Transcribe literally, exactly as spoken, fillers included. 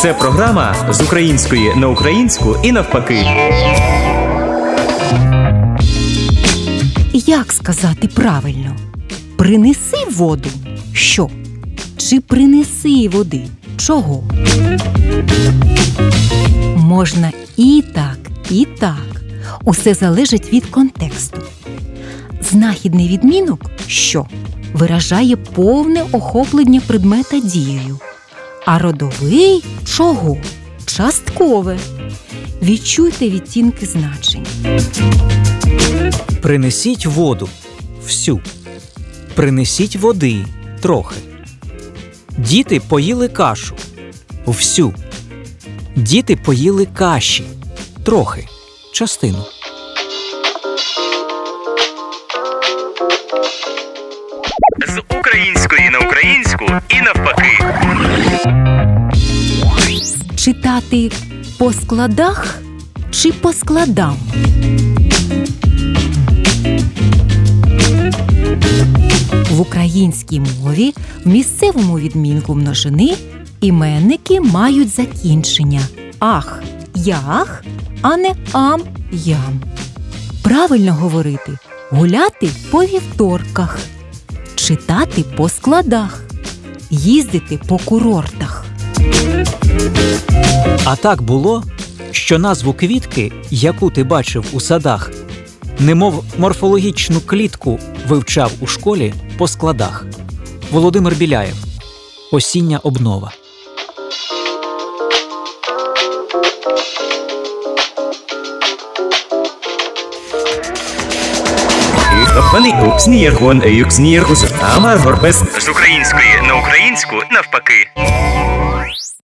Це програма з української на українську і навпаки. Як сказати правильно? Принеси воду. Що? Чи принеси води? Чого? Можна і так, і так. Усе залежить від контексту. Знахідний відмінок «що» виражає повне охоплення предмета дією, а родовий «чого» – часткове. Відчуйте відтінки значень. Принесіть воду – всю. Принесіть води – трохи. Діти поїли кашу – всю. Діти поїли каші – трохи, частину. З української на українську і навпаки. Читати по складах чи по складам? В українській мові в місцевому відмінку множини іменники мають закінчення «ах», «ях», а не «ам», «ям». Правильно говорити «гуляти по вівторках», читати по складах, їздити по курортах. А так було, що назву квітки, яку ти бачив у садах, немов морфологічну клітку вивчав у школі по складах. Володимир Біляєв. Осіння обнова. З української на українську навпаки.